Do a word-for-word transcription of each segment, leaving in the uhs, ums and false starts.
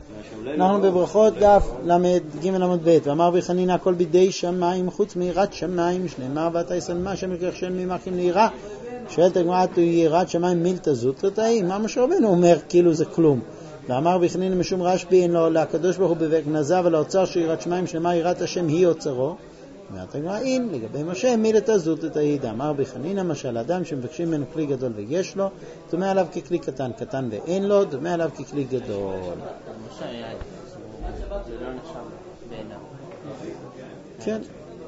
אנחנו בברכות דף למד ג' למד ב'. ואמר בי חנינא הכל בידי שמיים חוץ מיראת שמיים שלמה ואתה יסלמה שם לקח שם ממחים ליראה. שואלת הגמרא הוא יראת שמיים מילתא זוטרתא, מה משה רבנו אומר כאילו זה כלום. ואמר בי חנינא משום רשב"י אין לו לקדוש ברוך הוא בגנזה ולאוצר שיראת שמיים שלמה יראת השם היא אוצרו. אומרת הגמרא אין לגבי משה מילתא זוטרתא. אמר בי חנינא משל אדם שמבקשים ממנו כלי גדול ויש לו, דומה עליו ככלי קטן, קטן ואין לו, דומה עליו ככלי גדול. משה היה זה לא נחשב בעיניו. כן.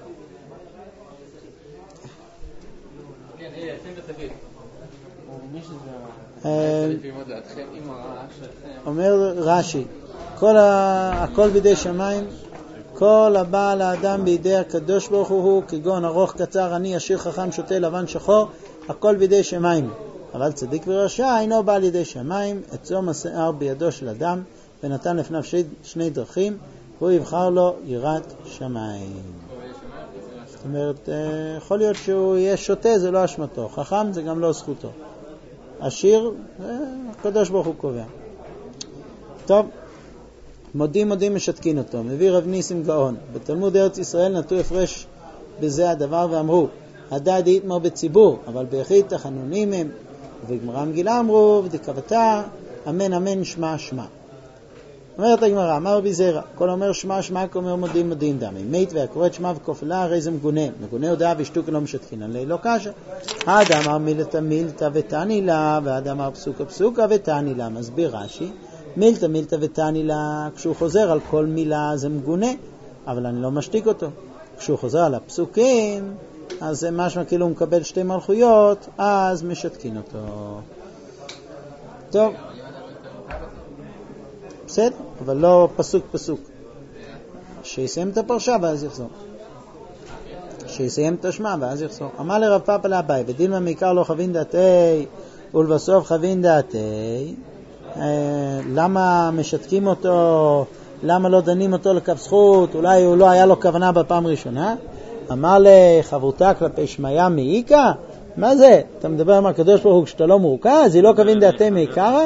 אומר רש"י כל הכל בידי שמיים, כל הבא לאדם בידי הקדוש ברוך הוא, כגון ארוך קצר עני עשיר חכם שוטה לבן שחור, הכל בידי שמיים. אבל צדיק ורשע אינו בא לידי שמיים, עצום השיער בידו של אדם ונתן לפניו שני, שני דרכים, הוא יבחר לו יראת שמיים. זאת אומרת, יכול להיות שהוא יהיה שוטה, זה לא אשמתו, חכם זה גם לא זכותו, עשיר הקדוש ברוך הוא קובע. טוב, מודים מודים משתקין אותו. מביא רב ניסים גאון בתלמוד ארץ ישראל נטו הפרש בזה הדבר ואמרו הדד יתמר בציבור אבל ביחיד תחנונים הם, וגמרא מגילה אמרו ודקבתה אמן אמן שמע שמע. אומרת הגמרא אמר רבי זרע כל אומר שמע שמע כאומר מודים מודים דמי מת והקוראת שמע וכופלה הרי זה מגונה מגונה הודעה ושתוקן לא משתקין עלי לא קשה. עד אמר מילתא מילתא ותעני לה ועד אמר פסוקה פסוקה ותעני לה. מסביר רש"י מילתא מילתא ותעני לה, כשהוא חוזר על כל מילה זה מגונה אבל אני לא משתיק אותו. כשהוא חוזר על הפסוקים אז זה משמע כאילו הוא מקבל שתי מלכויות, אז משתקין אותו. טוב, בסדר, אבל לא פסוק פסוק. שיסיים את הפרשה ואז יחזור, שיסיים את השמה ואז יחזור. אמר לרב פאפא לאביי ודילמה מעיקר לא חבין דעתי ולבסוף חבין דעתי. למה משתקים אותו, למה לא דנים אותו לכף זכות, אולי הוא לא היה לו כוונה בפעם ראשונה. אמר לחברותה כלפי שמיה מעיקה, מה זה? אתה מדבר עם הקדוש ברוך הוא כשאתה לא מורכז, היא לא כבין דעתי מעיקרה?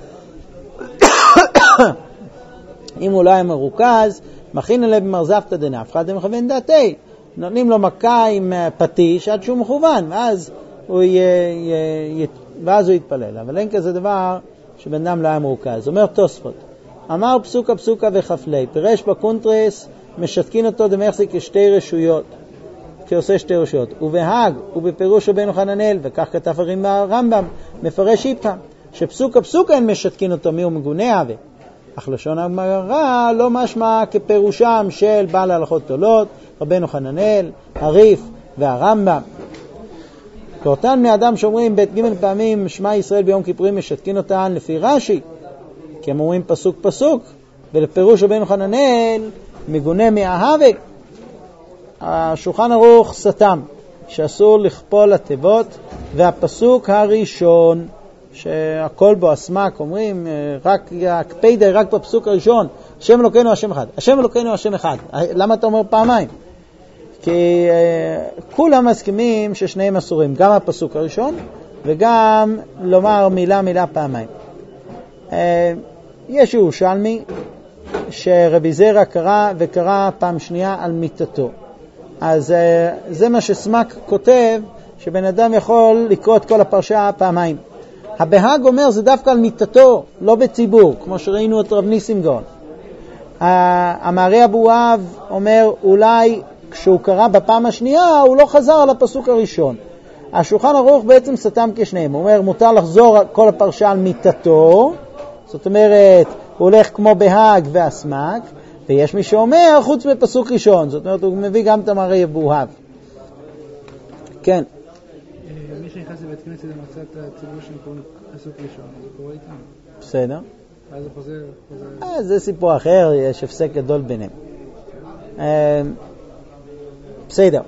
אם הוא לא היה מרוכז, מכין עליה במרזפתא דנפחא דמכוון דעתי, נותנים לו מכה עם פטיש עד שהוא מכוון, ואז הוא, י... י... י... ואז הוא יתפלל. אבל אין כזה דבר שבן אדם לא היה מרוכז. אומר תוספות, אמר פסוקה פסוקה וחפלי, פירש בקונטרס משתקין אותו דמחזיק כשתי רשויות, כעושה שתי רשויות, ובהג ובפירוש רבנו חננאל, וכך כתב הרמב"ם מפרש איפכא שפסוקה פסוקה אין משתקין אותו מי הוא מגונה הווה, אך לשון הגמרא לא משמע כפירושם של בעל הלכות תולות רבנו חננאל, הריף והרמב"ם. כאותן בני אדם שאומרים בית ג' פעמים שמע ישראל ביום כיפורים משתקין אותן לפי רש"י, כי הם אומרים פסוק פסוק, ולפירוש רבנו חננאל מגונה מאהבה. השולחן ערוך סתם שאסור לכפול התיבות, והפסוק הראשון שהכל בו הסמק אומרים רק הקפידה רק בפסוק הראשון השם אלוקינו השם אחד, השם אלוקינו השם אחד. למה אתה אומר פעמיים? כי uh, כולם מסכימים ששניהם אסורים, גם הפסוק הראשון וגם לומר מילה מילה פעמיים. Uh, יש ירושלמי שרבי זרע קרא וקרא פעם שנייה על מיתתו, אז uh, זה מה שסמק כותב, שבן אדם יכול לקרוא את כל הפרשה פעמיים. הבהג אומר זה דווקא על מיתתו, לא בציבור, כמו שראינו את רב ניסים גאון. Uh, המערי אבואב אומר אולי כשהוא קרא בפעם השנייה הוא לא חזר על הפסוק הראשון. השולחן ערוך בעצם סתם כשניהם, הוא אומר מותר לחזור כל הפרשה על מיתתו, זאת אומרת הוא הולך כמו בהג והסמק, ויש מי שאומר חוץ בפסוק ראשון, זאת אומרת הוא מביא גם את המערי אבואב. כן, מי שנכנס לבית כנסת ומצא את הציבור שנקראים פסוק ראשון, זה קורה איתם בסדר, ואז הוא חוזר. זה סיפור אחר, יש הפסק גדול ביניהם. בסדר.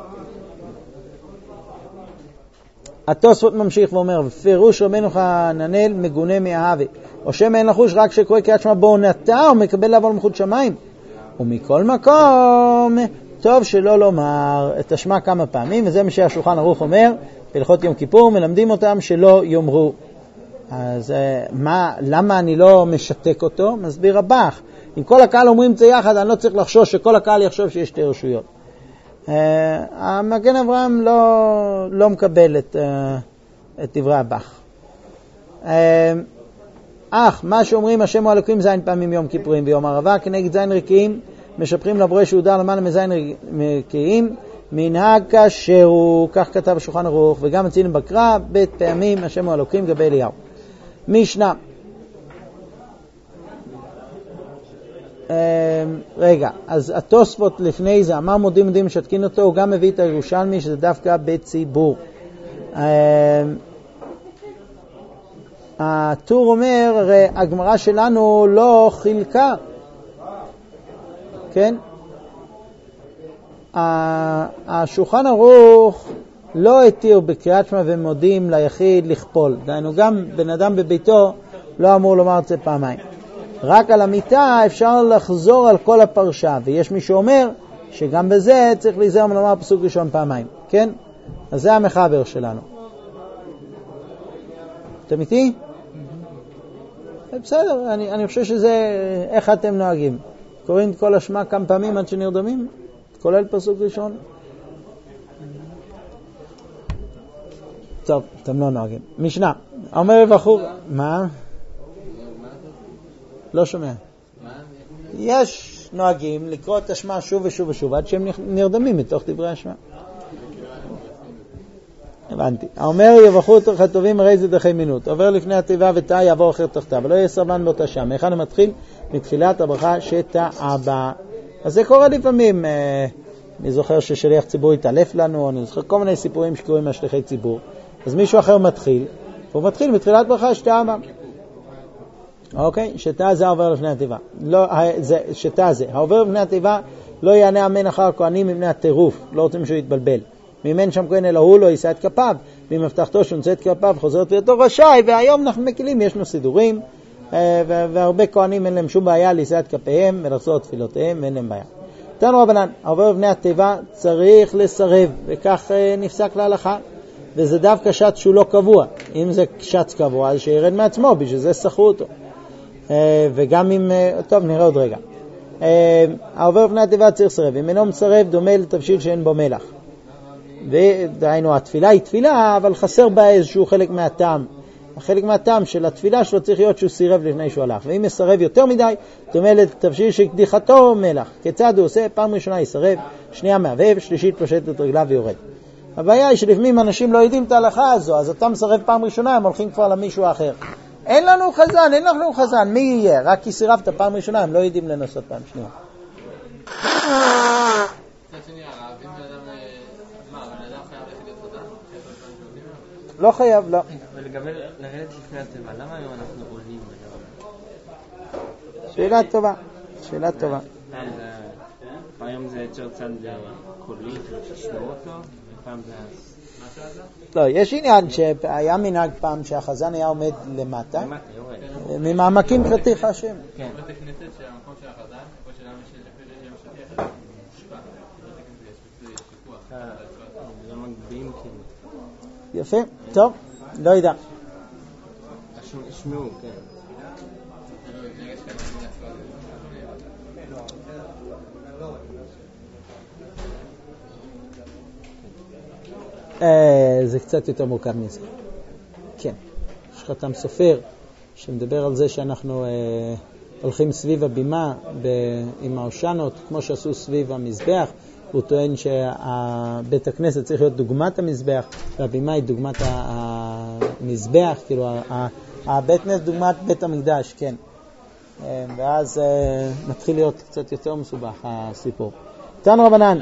התוספות ממשיך ואומר פירוש רבנו חננאל מגונה מאהבה, או שם אין לחוש רק שקורא קריאת שמע בעונתה או מקבל לעבור למלכות שמיים, ומכל מקום טוב שלא לומר את השמע כמה פעמים, וזה מה שהשולחן ערוך אומר בהלכות יום כיפור, מלמדים אותם שלא יאמרו. אז מה, למה אני לא משתק אותו? מסביר הבח. אם כל הקהל אומרים את זה יחד, אני לא צריך לחשוש שכל הקהל יחשוב שיש שתי רשויות. המגן אברהם לא, לא מקבל את, את דברי הבח. אך, מה שאומרים השם הוא אלוקים זין פעמים יום כיפורים ויום ערבה, כנגד זין רקיעים, משפרים לבורא שהודר למעלה מזין רקיעים, מנהג כאשר הוא, כך כתב בשולחן ערוך, וגם מציין בקרא, בית פעמים השם הוא אלוקים גבי אליהו. משנה. רגע, אז התוספות לפני זה, אמר מודים מודים משתקין אותו, הוא גם מביא את הירושלמי שזה דווקא בציבור. הטור אומר, הרי הגמרא שלנו לא חילקה, כן? השולחן ערוך לא התיר בקריאת שמע ומודים ליחיד לכפול. דהיינו, גם בן אדם בביתו לא אמור לומר את זה פעמיים. רק על המיטה אפשר לחזור על כל הפרשה, ויש מי שאומר שגם בזה צריך להיזהר מלומר פסוק ראשון פעמיים, כן? אז זה המחבר שלנו. אתם איתי? בסדר, אני, אני חושב שזה איך אתם נוהגים. קוראים את כל השמה כמה פעמים עד שנרדמים? כולל פסוק ראשון? טוב, אתם לא נוהגים. משנה, אומר בחור, מה? לא שומע. יש נוהגים לקרוא את השמה שוב ושוב ושוב עד שהם נרדמים מתוך דברי השמה. הבנתי. אומר יבחרו תוך הטובים הרי זה דחי מינות. עובר לפני התיבה ותא יעבור אחר תחתיו. ולא יהיה סרבן באותה שם. היכן הוא מתחיל? מתחילת הברכה שתאבא. אז זה קורה לפעמים. אני זוכר ששליח ציבור התעלף לנו, אני זוכר כל מיני סיפורים שקוראים מהשליחי ציבור. אז מישהו אחר מתחיל, והוא מתחיל מתחילת ברכה שתאבא. אוקיי? שתא זה העובר לפני התיבה. לא, זה, שתא זה. העובר לפני התיבה לא יענה אמן אחר הכהנים מבני הטירוף. לא רוצים שהוא יתבלבל. מימן שם כהן אלא הוא לא יישא את כפיו, ואם הבטחתו שנושא את כפיו חוזרת ויתו רשאי, והיום אנחנו מקילים, יש לנו סידורים, והרבה כהנים אין להם שום בעיה להישא את כפיהם ולחזור את תפילותיהם, ואין להם בעיה. תנו רבנן, העובר בני התיבה צריך לסרב, וכך נפסק להלכה, וזה דווקא שץ שהוא לא קבוע. אם זה שץ קבוע, אז שירד מעצמו, בשביל זה שכרו אותו. וגם אם, טוב, נראה עוד רגע. העובר בני התיבה צריך לסרב, אם אינו מסרב דומה לתבשיל שאין בו מלח. ודהיינו, התפילה היא תפילה, אבל חסר בה איזשהו חלק מהטעם. החלק מהטעם של התפילה שלו צריך להיות שהוא סירב לפני שהוא הלך. ואם יסרב יותר מדי, דומה לתבשיל שקדיחתו מלח. כיצד הוא עושה? פעם ראשונה יסרב, שנייה מהבהב, שלישית פושט את רגליו ויורד. הבעיה היא שלפעמים אנשים לא יודעים את ההלכה הזו, אז אתה מסרב פעם ראשונה, הם הולכים כבר למישהו אחר. אין לנו חזן, אין לנו חזן, מי יהיה? רק כי סירבת פעם ראשונה, הם לא יודעים לנסות פעם שנייה. לא חייב, לא. ולגבי לרדת לפני התיבה, למה היום אנחנו עולים בדבר? שאלה טובה, שאלה טובה. היום זה יותר צד קולי, ששמעו אותו, ופעם זה... לא, יש עניין שהיה מנהג פעם שהחזן היה עומד למטה, ממעמקים חתיך השם. כן. בית הכנסת שהמקום של החזן, או של העם של לפי זה שהם מושפע, בית הכנסת יש שיקוח. זה מגביעים כאילו. יפה, טוב, לא יודע. שמעו, כן. זה קצת יותר מורכב מזה. כן, יש חתם סופר שמדבר על זה שאנחנו הולכים סביב הבימה עם האושנות, כמו שעשו סביב המזבח. הוא טוען שבית הכנסת צריך להיות דוגמת המזבח, והבימה היא דוגמת המזבח, כאילו הבית כנסת דוגמת בית המקדש, כן. ואז מתחיל להיות קצת יותר מסובך הסיפור. תנו רבנן.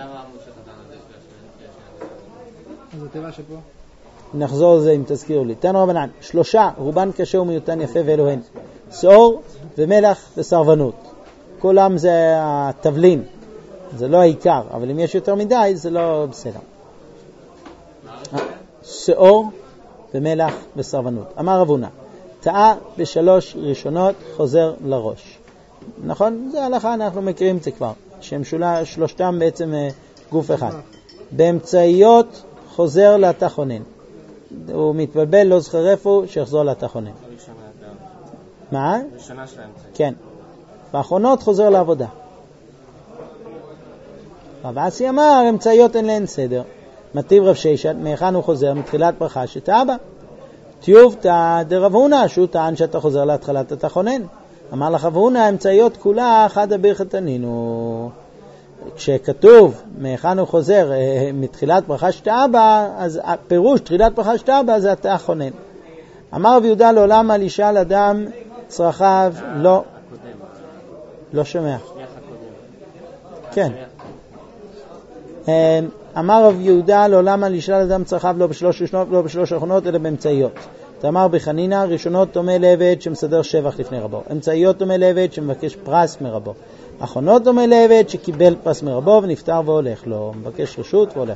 אז הטבע שפה? נחזור לזה אם תזכירו לי. תנו רבנן, שלושה, רובן קשה ומיותן יפה ואלוהן. שעור ומלח וסרבנות. כולם זה התבלין. זה לא העיקר, אבל אם יש יותר מדי, זה לא בסדר. שעור ומלח וסרבנות. אמר רבונה, טעה בשלוש ראשונות חוזר לראש. נכון? זה הלכה, אנחנו מכירים את זה כבר. שהם שולה, שלושתם בעצם גוף אחד. באמצעיות חוזר לתחונן. הוא מתבלבל, לא זכר איפה, שיחזור לתחונן. מה? ראשונה של האמצעי. כן. באחרונות חוזר לעבודה. רב אסי אמר, אמצעיות אין להן סדר. מטיב רב ששת, מהיכן הוא חוזר? מתחילת ברכה שתאבא. טיובתא דרב הונא, שהוא טען שאתה חוזר להתחלת התחונן. אמר לך רב הונא, אמצעיות כולה חדא ברכת תנינו. כשכתוב מהיכן הוא חוזר מתחילת ברכה שתאבא, אז הפירוש תחילת ברכה שתאבא זה התחונן. אמר רב יהודה לעולם על אישה לאדם צרכיו, לא, לא שומע. כן. אמר רב יהודה לעולם על אישה לאדם צרכיו לא בשלוש ראשונות ולא בשלוש האחרונות אלא באמצעיות. תאמר בחנינה, ראשונות תומה לעבד שמסדר שבח לפני רבו, אמצעיות תומה לעבד שמבקש פרס מרבו, אחרונות תומה לעבד שקיבל פרס מרבו ונפטר והולך לו, מבקש רשות והולך.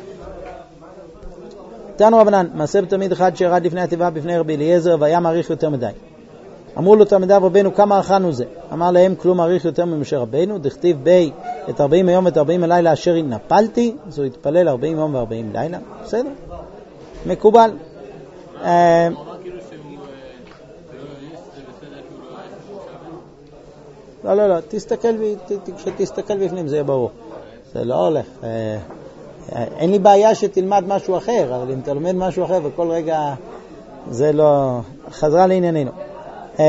תנו רבנן, מעשה בתלמיד אחד שירד לפני התיבה בפני רבי אליעזר והיה מעריך יותר מדי. אמרו לו תלמידיו רבנו, כמה ערכנו זה? אמר להם, כלום מעריך יותר ממשה רבנו, דכתיב בי את ארבעים היום ואת ארבעים הלילה אשר נפלתי, אז הוא התפלל ארבעים יום וארבעים לילה. בסדר? מקובל. לא, לא, לא, תסתכל, כשתסתכל בפנים זה יהיה ברור. זה לא הולך. אין לי בעיה שתלמד משהו אחר, אבל אם תלמד משהו אחר וכל רגע זה לא... חזרה לענייננו. המורה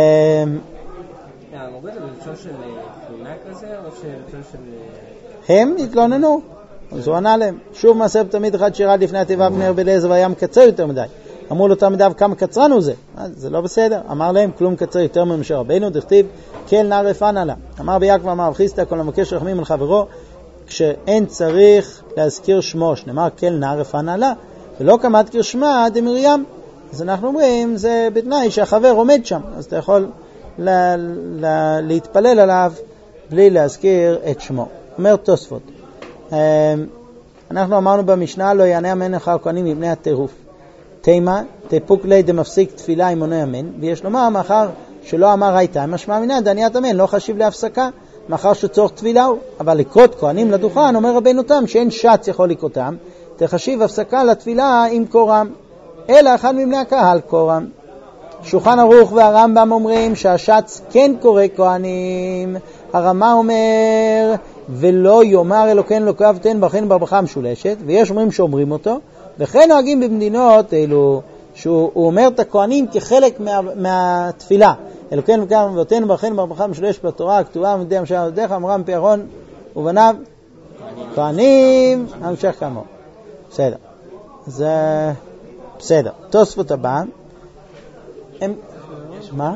זה בלשון של תלונה כזה או בלשון של... הם התלוננו, אז הוא ענה להם. שוב מעשה בתלמיד אחד שירד לפני התיבה בני רבי אליעזר והיה מקצר יותר מדי. אמרו לו תלמידיו, כמה קצרנו זה? זה לא בסדר. אמר להם, כלום קצר יותר ממשה רבנו, דכתיב כל נער רפן עלה. אמר ביעקב אמר חיסטה, כל המבקש רחמים על חברו, כשאין צריך להזכיר שמו, שנאמר כל נער רפן עלה, ולא כמת כשמה דמרים. אז אנחנו אומרים, זה בתנאי שהחבר עומד שם, אז אתה יכול לה, לה, להתפלל עליו בלי להזכיר את שמו. אומר תוספות, אנחנו אמרנו במשנה, לא יענה אמן אחר כהנים מבני הטירוף. תימה, תפוק לי דמפסיק תפילה עם עונה אמן, ויש לומר, מאחר שלא אמר הייתה, משמע מינה, דניית אמן, לא חשיב להפסקה, מאחר שצורך תפילה הוא. אבל לקרות כהנים לדוכן, אומר רבינו תם, שאין שץ יכול לקרותם, תחשיב הפסקה לתפילה עם קורם. אלא אחד מבני הקהל קורם. שולחן ערוך והרמב"ם אומרים שהשץ כן קורא כהנים. הרמה אומר ולא יאמר אלוקינו אלוקיו תן ברכנו ברכה משולשת, ויש אומרים שאומרים אותו, וכן נוהגים במדינות אלו שהוא אומר את הכהנים כחלק מה, מהתפילה. אלוקינו אלוקיו תן ברכנו ברכה משולשת בתורה הכתובה מדי המשך עבדיך אמרם פי אהרון ובניו כהנים המשך כמוהו. בסדר. זה בסדר. תוספות הבא. הם... מה?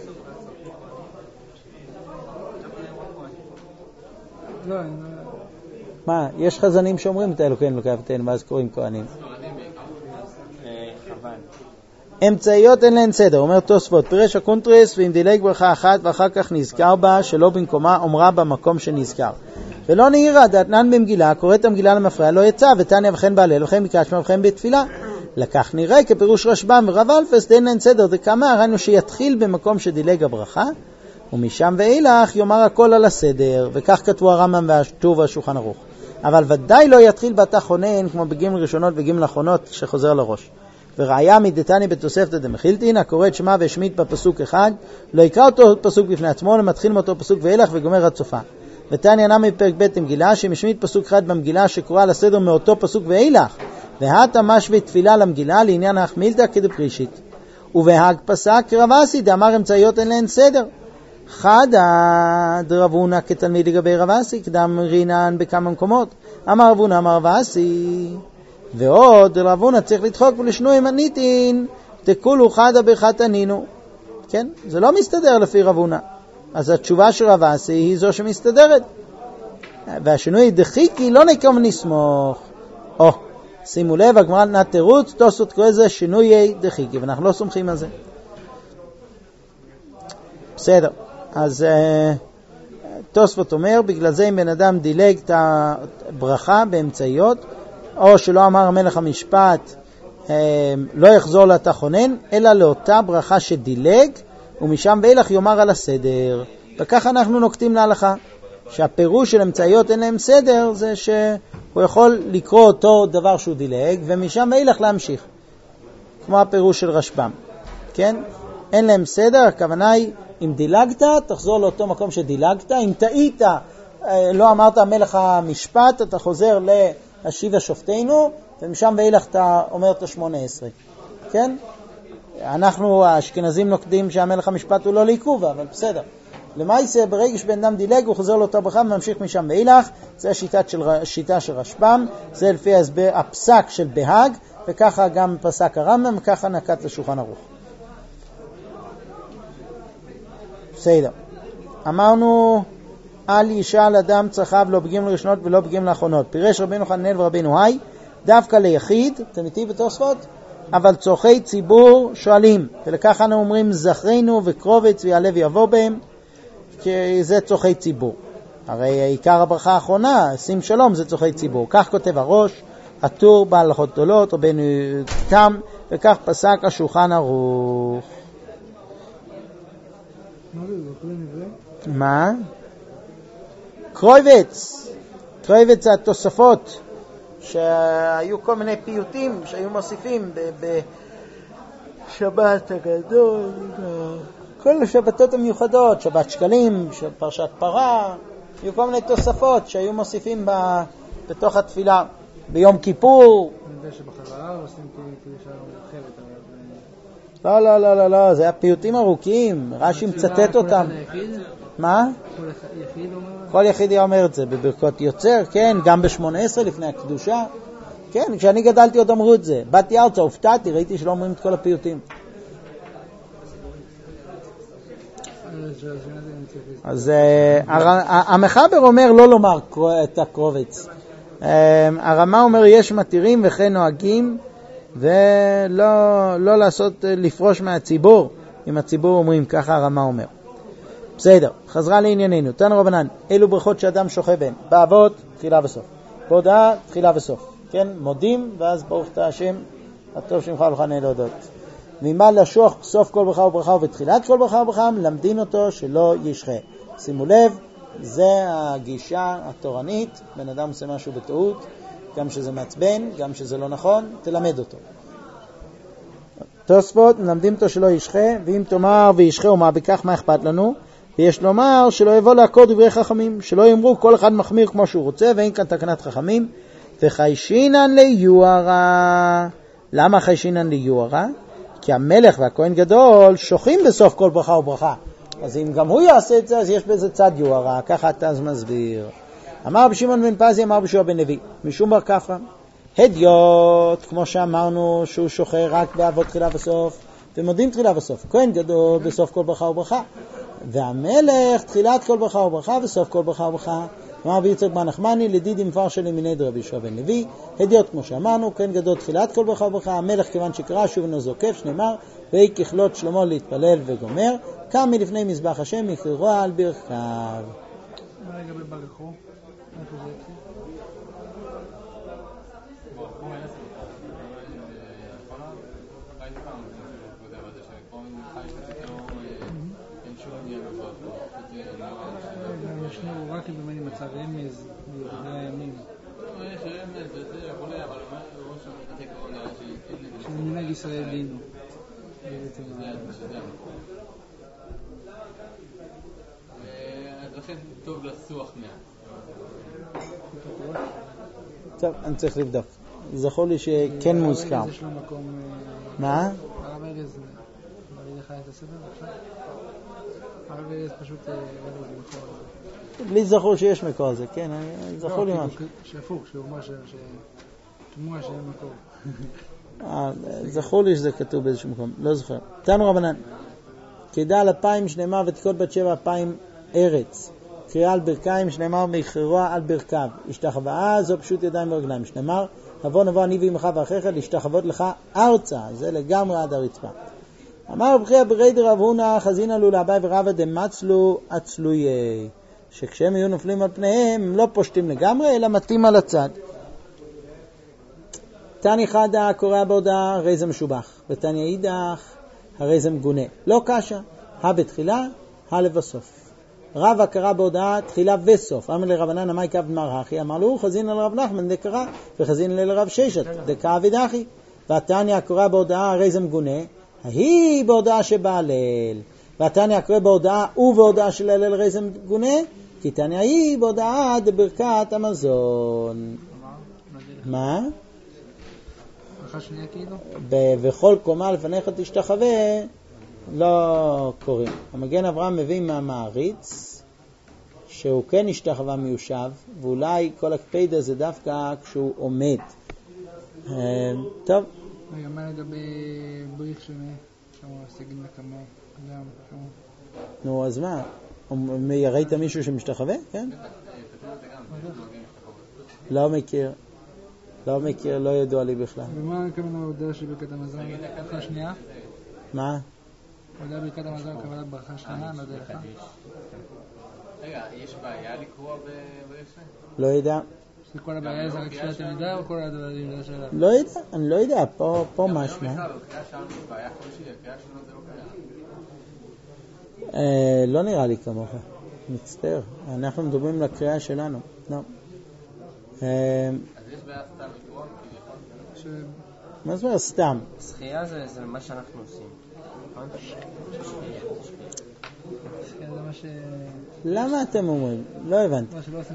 מה? יש חזנים שאומרים את האלוקינו אלוקיו תן ואז קוראים כהנים. אמצעיות אין להן סדר. אומר תוספות, פירש הקונטרס ואם דילג ברכה אחת ואחר כך נזכר בה שלא במקומה אומרה במקום שנזכר. ולא נהירה דתנן במגילה, קוראת המגילה למפרע לא יצא ותניה וכן בעלל וכן ביקשמה וכן בתפילה. לקח נראה כפירוש רשב"ם ורב אלפס דין אין סדר דקאמר, ראינו שיתחיל במקום שדילג הברכה ומשם ואילך יאמר הכל על הסדר, וכך כתבו הרמב"ם והטור והשולחן ערוך. אבל ודאי לא יתחיל בתחונן כמו בג' ראשונות וג' אחרונות שחוזר לראש. וראיה מדתני בתוספתא דמחילתין, הקורא את שמה והשמיט בפסוק אחד, לא יקרא אותו פסוק בפני עצמו, למתחיל מאותו פסוק ואילך וגומר עד סופה. ותניא נמי פרק ב' במגילה, שמשמיט פסוק אחד במגילה שקורא על הסדר מאותו פסוק ואילך, והתה משווה תפילה למגילה לעניין ההחמילתא כדפרישית. ובהג פסק רב אסי דאמר אמצעיות אין להן סדר. חדא דרב הונא כתלמיד לגבי רב אסי, קדם רינן בכמה מקומות. אמר רב הונא אמר רב אסי, ועוד רב הונא צריך לדחוק ולשנוי מניתין, תקולו חדא ברכת תנינו. כן? זה לא מסתדר לפי רב הונא. אז התשובה של רב אסי היא זו שמסתדרת. והשינוי דחיקי לא נקום נסמוך. או, שימו לב, הגמרא נתנה תירוץ, תוספות קורא זה שינוי דחיקי, ואנחנו לא סומכים על זה. בסדר. אז תוספות אומר, בגלל זה אם בן אדם דילג את הברכה באמצעיות, או שלא אמר המלך המשפט, לא יחזור לתחונן, אלא לאותה ברכה שדילג, ומשם ואילך יאמר על הסדר. וכך אנחנו נוקטים להלכה, שהפירוש של אמצעיות אין להם סדר, זה שהוא יכול לקרוא אותו דבר שהוא דילג, ומשם ואילך להמשיך. כמו הפירוש של רשב"ם. כן? אין להם סדר, הכוונה היא, אם דילגת, תחזור לאותו מקום שדילגת, אם טעית, לא אמרת מלך המשפט, אתה חוזר להשיבה שופטינו, ומשם ואילך אתה אומר את ה-שמונה עשרה. כן? אנחנו, האשכנזים נוקדים שהמלך המשפט הוא לא לעיכוב, אבל בסדר. למעשה, ברגע שבן אדם דילג, הוא חוזר לאותה ברכה וממשיך משם ואילך. זה השיטה של, שיטה של רשב"ם, זה לפי ההסבר, הפסק של בהג, וככה גם פסק הרמב"ם, וככה נקט לשולחן ערוך. בסדר. אמרנו, אל ישאל אדם צרכיו לא פגיעים לראשונות ולא פגיעים לאחרונות. פירש רבינו חננאל ורבינו היי, דווקא ליחיד, אתם איתי בתוספות? אבל צורכי ציבור שואלים, ולכך אנו אומרים זכרנו וקרובץ ויעלה ויבוא בהם, כי זה צורכי ציבור. הרי עיקר הברכה האחרונה, שים שלום, זה צורכי ציבור. כך כותב הראש, הטור בעל הלכות גדולות, או בן תם, וכך פסק השולחן ערוך. מה? קרויבץ. קרויבץ זה התוספות, שהיו כל מיני פיוטים שהיו מוסיפים בשבת הגדול, כל השבתות המיוחדות, שבת שקלים, פרשת פרה, היו כל מיני תוספות שהיו מוסיפים בתוך התפילה. ביום כיפור. אני יודע שבחזרה עושים כאילו שעה מורחבת. לא, לא, לא, לא, לא, זה היה פיוטים ארוכים, רש"י מצטט אותם. מה? כל יחיד אומר? כל יחיד אומר את זה, בברכות יוצר, כן, גם ב-שמונה עשרה לפני הקדושה. כן, כשאני גדלתי עוד אמרו את זה. באתי ארצה, הופתעתי, ראיתי שלא אומרים את כל הפיוטים. אז המחבר אומר לא לומר את הקרובץ. הרמה אומר יש מתירים וכן נוהגים, ולא לא לעשות לפרוש מהציבור, אם הציבור אומרים, ככה הרמה אומר. בסדר, חזרה לענייננו. תנו רבנן, אלו ברכות שאדם שוחה בהן, באבות, תחילה וסוף, בהודעה, תחילה וסוף. כן, מודים, ואז ברוך אתה השם, הטוב שמך ולך נהיה להודות. ממה לשוח סוף כל ברכה וברכה ובתחילת כל ברכה וברכה, מלמדין אותו שלא ישחה. שימו לב, זה הגישה התורנית, בן אדם עושה משהו בטעות, גם שזה מעצבן, גם שזה לא נכון, תלמד אותו. תוספות, מלמדים אותו שלא ישחה, ואם תאמר וישחה ומה בכך, מה אכפת לנו? ויש לומר שלא יבוא לעקוד דברי חכמים, שלא יאמרו כל אחד מחמיר כמו שהוא רוצה, ואין כאן תקנת חכמים. וחיישינן ליוערה. למה חיישינן ליוערה? כי המלך והכהן גדול שוחים בסוף כל ברכה וברכה. אז אם גם הוא יעשה את זה, אז יש בזה צד יוערה. ככה אתה אז מסביר. אמר בשמעון בן פזי, אמר בישוע בן לוי, משום בר כפרא, הדיוט, כמו שאמרנו שהוא שוחה רק באבות תחילה וסוף, ומודים תחילה וסוף. כהן גדול בסוף כל ברכה וברכה. והמלך תחילת כל ברכה וברכה וסוף כל ברכה וברכה. אמר ויצחק בן נחמני לדידי מפרש למיני דרבי יהושע בן לוי, הדיוט כמו שאמרנו, כהן גדול תחילת כל ברכה וברכה, המלך כיוון שקרא שוב אינו זוקף, שנאמר ויהי ככלות שלמה להתפלל וגומר, קם מלפני מזבח השם יקראו על ברכיו. מה לגבי ברכו? איפה זה יתחיל? ישנו רק במני מצב רמז מיוחדי הימים. יש רמז וזה יכול היה, אבל ראש המתק העולה של מנהג ישראל לינו. אז לכן טוב לסוח מעט. טוב, אני צריך לבדוק. זכור לי שכן מוזכר. יש לו מקום... מה? הרב ארז, מביא לך את הספר עכשיו? הרב ארז פשוט רב ארז מקור. לי זכור שיש מקור הזה, כן, זכור לי משהו. שהפוך, שהוא אומר שתמוה שאין מקור. זכור לי שזה כתוב באיזשהו מקום, לא זוכר. תנו רבנן, קריאה על אפיים שנאמר ותקוד בת שבע אפיים ארץ. קריאה על ברכיים שנאמר ויחרוע על ברכיו. השתחוואה זו פשוט ידיים ורגליים. שנאמר, הבוא נבוא אני ואמך ואחיך להשתחוות לך ארצה. זה לגמרי עד הרצפה. אמר בחייה ברי דרב הונא חזינא לו לאביי ורבא דמצלו עצלויי. שכשהם יהיו נופלים על פניהם, הם לא פושטים לגמרי, אלא מתאים על הצד. תני חדה קורא בהודעה, הרי זה משובח. ותני אידך, הרי זה מגונה. לא קשה, הא בתחילה, הא לבסוף. רבא קרא בהודעה, תחילה וסוף. אמר לרבנן, אמי קו דמר אחי, אמר לו, חזין על רב נחמן דקרא, וחזין לרב ששת, דקא ודחי. והתניא קורא בהודעה, הרי זה מגונה. ההיא בהודעה שבהלל, והתניא קורא בהודעה ובהודעה של הלל הרי זה מגונה, כי תניא היא בהודעה דברכת המזון. מה? ברכה שנייה כאילו? וכל קומה לפניך תשתחווה לא קוראים. המגן אברהם מביא מהמעריץ שהוא כן השתחווה מיושב, ואולי כל הקפיד הזה דווקא כשהוא עומד. טוב. רגע, מה לגבי בריך שני? שמו סגין לקמו, אדם, שמו. נו, אז מה? ראית מישהו שמשתחווה? כן? לא מכיר. לא מכיר, לא ידוע לי בכלל. ומה הכוונה בהודעה של ברכת המזון? ברכה שנייה? מה? בהודעה ברכת המזון הכוונה ברכה שנייה? לא יודע לך. רגע, יש בעיה לקרוא בריך? לא יודע. כל הבעיה זה רק שאלת המידע או כל הדברים שאלה? לא יודע, אני לא יודע, פה משמע. בקריאה שלנו בעיה כלשהי, הקריאה שלנו זה לא לא קיים. לא נראה לי כמוך, מצטער. אנחנו מדברים לקריאה שלנו. לא. אז יש בעיה סתם לקרוא? מה זאת אומרת סתם? שחייה זה מה שאנחנו עושים. זה מה ש... למה אתם אומרים? לא הבנתי. מה שלא עושים.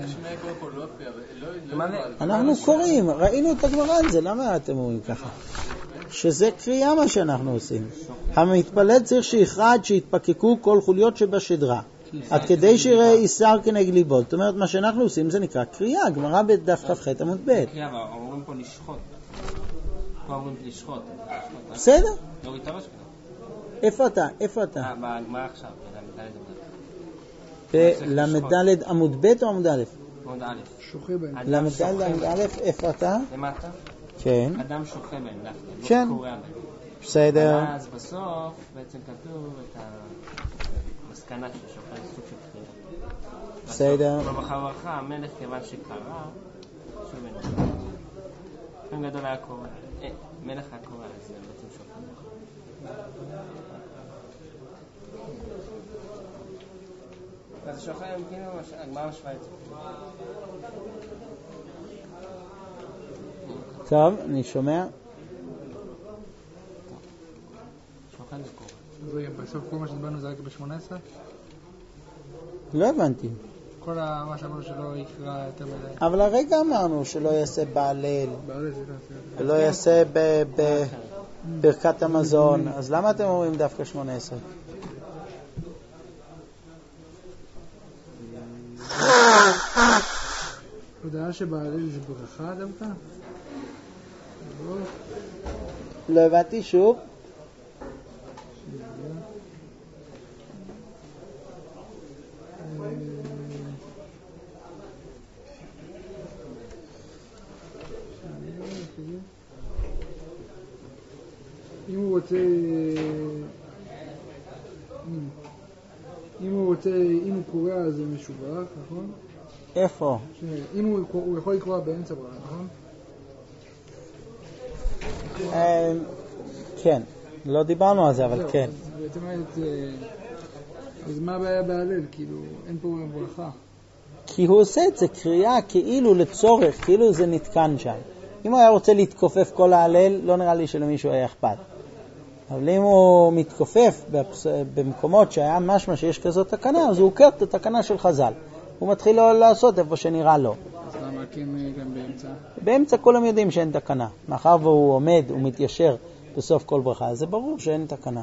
אנחנו קוראים, ראינו את הגמרא על זה, למה אתם אומרים ככה? שזה קריאה מה שאנחנו עושים. המתפלל צריך שיחרד שיתפקקו כל חוליות שבשדרה. עד כדי שיראה איסר כנגד ליבו. זאת אומרת, מה שאנחנו עושים זה נקרא קריאה, גמרא בדף כ"ח עמוד ב'. קריאה, אבל אומרים פה לשחוט. פה אומרים לשחוט. בסדר. לא מתארש כזה. איפה אתה? איפה אתה? מה עכשיו? למדלת עמוד ב' או עמוד א'? עמוד א'. שוחה בהם. למדלת עמוד א', איפה אתה? למטה? כן. אדם שוחה בהם דווקא. כן. לא קורא בהם. בסדר. אז בסוף בעצם כתוב את המסקנה של שוחה, סוג של תחילה. בסדר. בברכה וברכה, המלך כיוון שקרא, שוב אין. שם גדול היה קורא. מלך היה קורא, אז זה בעצם שוחה. אז שוחה הם כאילו, הגמרא משווה את זה. טוב, אני שומע. שוחה זה קורא. אז רגע, בסוף כל מה שדברנו זה רק ב-שמונה עשרה? לא הבנתי. כל מה שאמרנו שלא יקרא יותר מדי. אבל הרגע אמרנו שלא יעשה בהלל, בעלי זה לא ולא יעשה בברכת המזון. אז למה אתם אומרים דווקא שמונה עשרה? הודעה שבעלי זה ברכה דווקא? לא הבנתי שוב. אם הוא רוצה אם הוא רוצה אם הוא קורא זה משובח, נכון? איפה? אם הוא, הוא יכול לקרוא באמצע ברכה, נכון? כן, לא דיברנו על זה, אבל כן. זאת אומרת, אז מה הבעיה בהלל? כאילו, אין פה ברכה. כי הוא עושה את זה קריאה כאילו לצורך, כאילו זה נתקן שם. אם הוא היה רוצה להתכופף כל ההלל, לא נראה לי שלמישהו היה אכפת. אבל אם הוא מתכופף במקומות שהיה משמע שיש כזאת תקנה, אז הוא עוקר את התקנה של חז"ל. הוא מתחיל לא לעשות איפה שנראה לו. אז למה כן גם באמצע? באמצע כולם יודעים שאין תקנה. מאחר והוא עומד, הוא מתיישר בסוף כל ברכה, זה ברור שאין תקנה.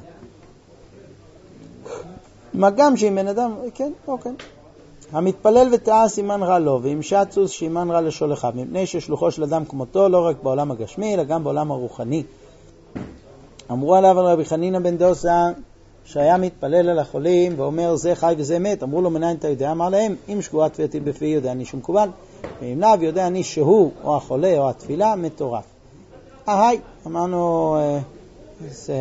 מה גם שאם בן אדם, כן, אוקיי. המתפלל וטעה סימן רע לו, ואם שצוס שימן רע לשולחיו, מפני ששלוחו של אדם כמותו לא רק בעולם הגשמי, אלא גם בעולם הרוחני. אמרו עליו על רבי חנינא בן דוסה, שהיה מתפלל על החולים ואומר זה חי וזה מת. אמרו לו מניין אתה יודע? אמר להם אם שקועה תפילתי בפי יודע אני שמקובל, ואם לאו יודע אני שהוא או החולה או התפילה מטורף. אהי, אמרנו זה,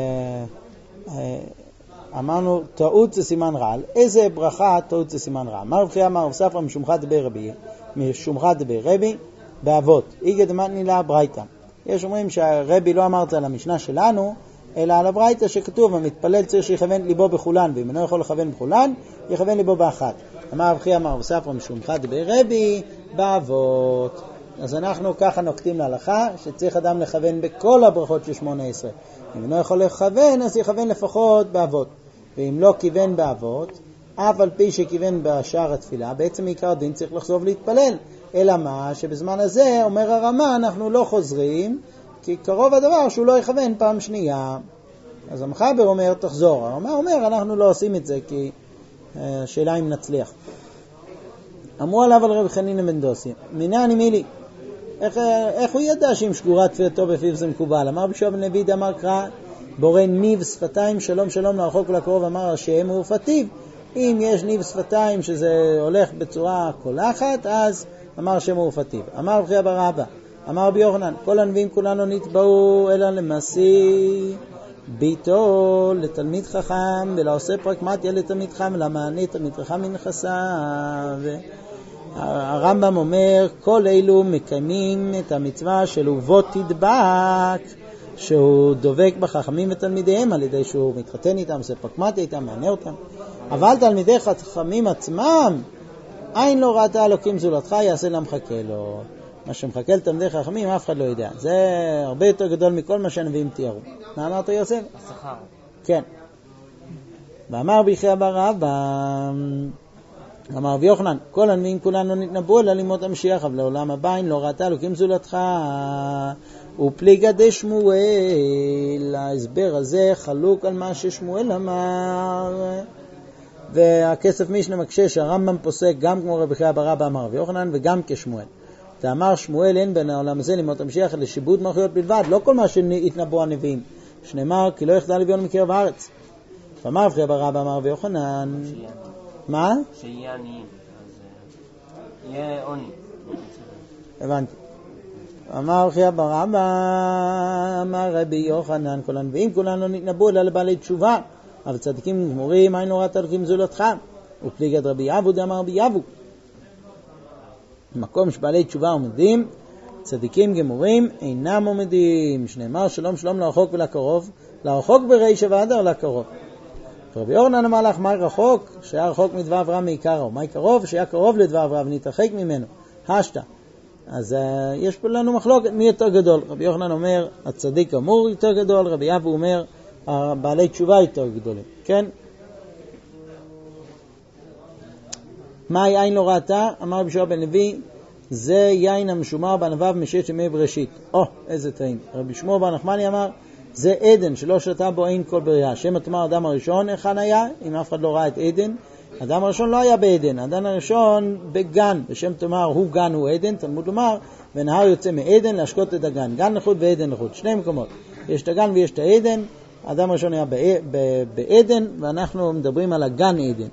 אמרנו טעות זה סימן רע. איזה ברכה טעות זה סימן רע? אמר רבי אמר רב ספרא משומך דבר רבי משומך דבר רבי באבות איגד מתני לה ברייתא. יש אומרים שהרבי לא אמר את זה על המשנה שלנו, אלא על הברייתא שכתוב, המתפלל צריך שיכוון ליבו בכולן, ואם אינו יכול לכוון בכולן, יכוון ליבו באחת. אמר רבי אמר רב ספרא משומך דבר רבי באבות. אז אנחנו ככה נוקטים להלכה, שצריך אדם לכוון בכל הברכות של שמונה עשרה. אם אינו יכול לכוון, אז יכוון לפחות באבות. ואם לא כיוון באבות, אף על פי שכיוון בשער התפילה, בעצם עיקר הדין צריך לחזור להתפלל. אלא מה? שבזמן הזה, אומר הרמה, אנחנו לא חוזרים, כי קרוב הדבר שהוא לא יכוון פעם שנייה. אז המחבר אומר, תחזור. הרמה אומר, אנחנו לא עושים את זה, כי השאלה אם נצליח. אמרו עליו על רבי חנינא בן דוסי, מינא אני מילי, איך, איך הוא ידע שאם שגורה תפילתו בפיו זה מקובל? אמר בשוע בן לוי דאמר קרא, בורא ניב שפתיים, שלום שלום לרחוק ולקרוב, אמר השם ופתיו. אם יש ניב שפתיים שזה הולך בצורה קולחת, אז אמר השם ופתיו. אמר רבי בר אבא, אמר רבי יוחנן, כל הנביאים כולנו נתבעו אלא למעשי ביתו לתלמיד חכם, ולעושה פרקמטיה לתלמיד חכם, למענה תלמיד חכם מנכסיו. הרמב"ם אומר, כל אלו מקיימים את המצווה של ובוא תדבק, שהוא דובק בחכמים ותלמידיהם על ידי שהוא מתחתן איתם, עושה פרקמטיה איתם, מענה אותם. אבל תלמידי חכמים עצמם, אין לא ראתה אלוקים זולתך, יעשה לה מחכה לו. מה שמחכה לתלמידי חכמים אף אחד לא יודע. זה הרבה יותר גדול מכל מה שהנביאים תיארו. מה אמרת יוסף? השכר. כן. ואמר ביחי בר אבא, אמר רבי יוחנן, כל הנביאים כולנו נתנבאו אלא לימות המשיח, אבל לעולם הבא אין לא ראתה אלוקים זולתך. ופליגה דשמואל, ההסבר הזה חלוק על מה ששמואל אמר. והכסף משנה מקשה שהרמב"ם פוסק גם כמו רבי חייא בר אבא אמר רבי יוחנן וגם כשמואל. ואמר שמואל אין בין העולם הזה לימות המשיח לשיבוד מלכויות בלבד, לא כל מה שהתנבאו הנביאים, שנאמר כי לא יחדל אביון מקרב הארץ. ואמר רבי חייא בר אבא אמר רבי יוחנן, מה? שיהיה עניים, אז יהיה עוני. הבנתי. אמר רבי חייא בר אבא אמר רבי יוחנן, כל הנביאים כולנו נתנבאו אלא לבעלי תשובה, אבל צדיקים גמורים אין לא ראתה אלוקים זולתך. ופליגת רבי אבו דאמר רבי אבו, מקום שבעלי תשובה עומדים, צדיקים גמורים אינם עומדים, שנאמר שלום שלום לרחוק ולקרוב, לרחוק ברישא ואדר לקרוב. רבי אורנן אמר לך, מה רחוק? שהיה רחוק מדבר אברהם מעיקרו, מה קרוב? שהיה קרוב לדבר אברהם ונתרחק ממנו, השתה. אז uh, יש פה לנו מחלוקת מי יותר גדול. רבי יוחנן אומר הצדיק אמור יותר גדול, רבי אבו אומר בעלי תשובה יותר גדולים, כן? מה יין לא ראתה? אמר רבי יהושע בן לוי, זה יין המשומר בענביו מששת ימי בראשית. או, איזה טעים. רבי שמואל בר נחמני אמר, זה עדן שלא שתה בו אין כל בריאה. שם התמר אדם הראשון, היכן היה? אם אף אחד לא ראה את עדן, אדם הראשון לא היה בעדן, אדם הראשון בגן, בשם תמר הוא גן הוא עדן, תלמוד לומר, ונהר יוצא מעדן להשקות את הגן, גן לחוד ועדן לחוד, שני מקומות. יש את הגן ויש את העדן, אדם הראשון היה בעדן, ואנחנו מדברים על הגן עדן.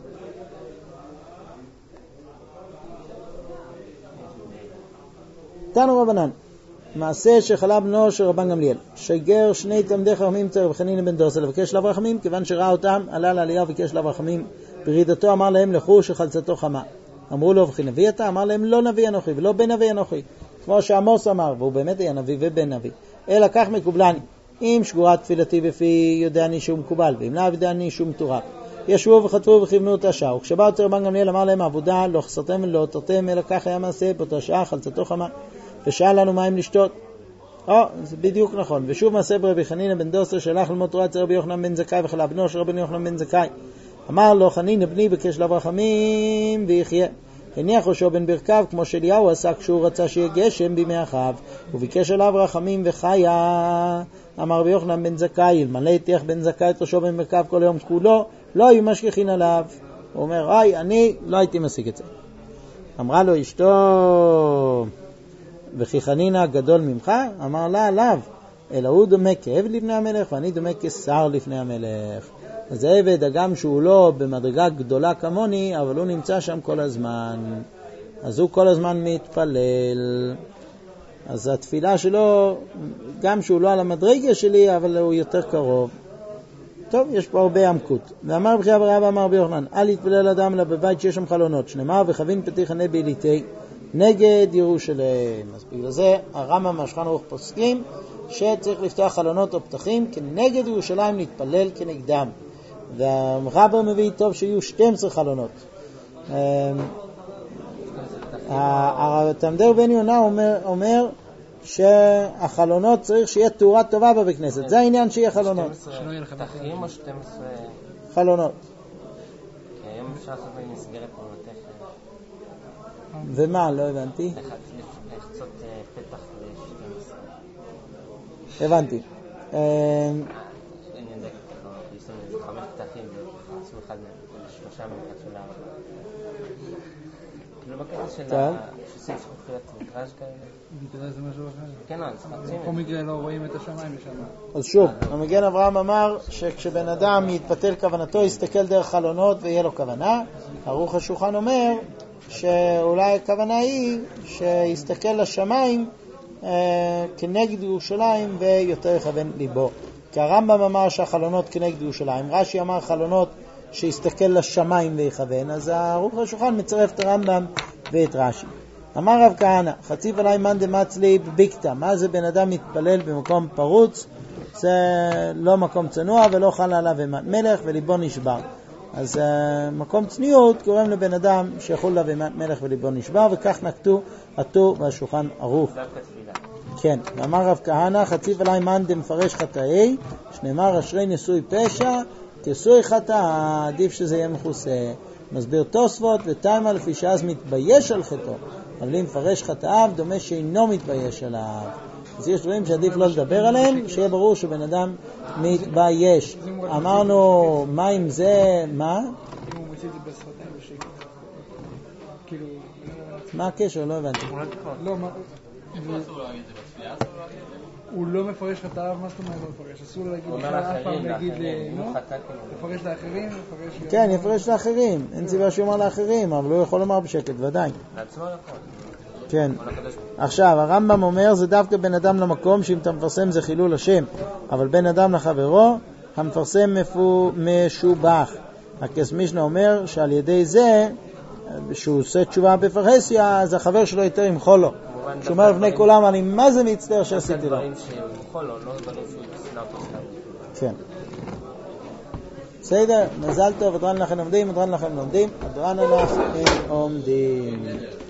תנו רבנן, מעשה שחלה בנו של רבן גמליאל, שגר שני תלמידי חכמים אצל רבי חנינא בן דוסי לבקש לאו רחמים, כיוון שראה אותם, עלה לעלייה וביקש לאו רחמים, ברידתו אמר להם לכו שחלצתו חמה. אמרו לו וכי נביא אתה? אמר להם לא נביא אנוכי ולא בן נביא אנוכי, כמו שעמוס אמר, והוא באמת היה נביא ובן נביא, אלא כך מקובלני, אם שגורת תפילתי בפי יודע אני שהוא מקובל, ואם לא יודע אני שהוא מטורף. ישבו וכתבו וכיוונו את השעה, וכשבא יותר רבן גמליאל אמר להם עבודה לא חסרתם ולא תרתם, אלא כך היה מעשה באותה שעה חלצתו חמה, ושאל לנו מים לשתות. או, זה בדיוק נכון. ושוב מעשה ברבי חנינא בן דוסי שלח ללמוד תורה אצל רבי יוחנן בן זכאי וחלה בנו של רבי יוחנן בן זכאי. אמר לו חנינא בני בקש לאו רחמים ויחיה. הניח ראשו בן ברכיו כמו שאליהו עשה כשהוא רצה שיהיה גשם בימי אחיו, וביקש עליו רחמים וחיה. אמר רבי יוחנן בן זכאי, אלמלא הטיח בן זכאי את ראשו בן ברכיו כל היום כולו, לא היו משגיחין עליו. הוא אומר, איי, אני לא הייתי משיג את זה. אמרה לו אשתו, וכי חנינא גדול ממך? אמר לה עליו, אלא הוא דומה כעבד לפני המלך ואני דומה כשר לפני המלך. אז העבד, הגם שהוא לא במדרגה גדולה כמוני, אבל הוא נמצא שם כל הזמן, אז הוא כל הזמן מתפלל. אז התפילה שלו, גם שהוא לא על המדרגה שלי, אבל הוא יותר קרוב. טוב, יש פה הרבה עמקות. ואמר רבי חייא בר אבא אמר רבי יוחנן, אל יתפלל אדם אלא בבית שיש שם חלונות, שנאמר וחבין פתיח עיני בעיליתי נגד ירושלים. אז בגלל זה הרמב"ם והשולחן ערוך פוסקים שצריך לפתוח חלונות או פתחים כנגד ירושלים, להתפלל כנגדם. והרמב"ם מביא טוב שיהיו שתים עשרה חלונות. התלמדי בן יונה אומר, אומר שהחלונות צריך שיהיה תאורה טובה בבית כנסת. זה העניין שיהיה חלונות. פתחים או שתים עשרה? חלונות. כי היום אפשר לעשות במסגרת פעולתך. ומה? לא הבנתי. לחצות פתח ל-שתים עשרה. הבנתי. אני יודע, יש לנו חמש פתחים, עשו אחד שלושה מאחד של הארבע. כאילו בקטע של שעושים זכוכיות מטראז' כאלה. בגלל זה משהו אחר. כן, אז חצים. בכל מקרה לא רואים את השמיים משם. אז שוב, המגן אברהם אמר שכשבן אדם יתפתל כוונתו, יסתכל דרך חלונות ויהיה לו כוונה. ערוך השולחן אומר שאולי הכוונה היא שיסתכל לשמיים אה, כנגד ירושלים ויותר יכוון ליבו. כי הרמב"ם אמר שהחלונות כנגד ירושלים, רש"י אמר חלונות שיסתכל לשמיים ויכוון, אז ערוך השולחן מצרף את הרמב"ם ואת רש"י. אמר רב כהנא, חציב עלי מאן דמצלי בביקתא. מה זה בן אדם מתפלל במקום פרוץ? זה לא מקום צנוע ולא חל עליו אימת מלך וליבו נשבר. אז uh, מקום צניעות גורם לבן אדם שיכול עליו אימת מלך וליבו נשבר, וכך נקטו הטור והשולחן ערוך. כן, ואמר רב כהנא, חציב עלי מאן דמפרש חטאי, שנאמר אשרי נשוי פשע, כסוי חטא, עדיף שזה יהיה מכוסה. מסביר תוספות, ותימה לפי שאז מתבייש על חטאו, אבל אם מפרש חטאיו, דומה שאינו מתבייש עליו. אז יש דברים שעדיף לא לדבר עליהם, שיהיה ברור שבן אדם מתבייש. אמרנו, מה עם זה, מה? אם הוא מוציא את זה בשפתיים בשקט. כאילו... מה הקשר? לא הבנתי. לא, מה... איפה אסור להגיד את זה? בצפייה אסור להגיד את זה? הוא לא מפרש חטאיו, מה זאת אומרת לא מפרש? אסור להגיד בכלל אף פעם להגיד נו, לפרש לאחרים, לפרש... כן, יפרש לאחרים. אין סיבה שהוא אומר לאחרים, אבל הוא יכול לומר בשקט, ודאי. לעצמו יכול. כן. עכשיו, הרמב"ם אומר, זה דווקא בן אדם למקום, שאם אתה מפרסם זה חילול השם, אבל בן אדם לחברו, המפרסם משובח. הכס משנה אומר שעל ידי זה, שהוא עושה תשובה בפרהסיה, אז החבר שלו יותר ימחול לו. שהוא אומר לפני כולם, אני מה זה מצטער שעשיתי לו. כן. בסדר, מזל טוב, אדרן לכם לומדים, אדרן לכם לומדים, אדרן הלך הם עומדים.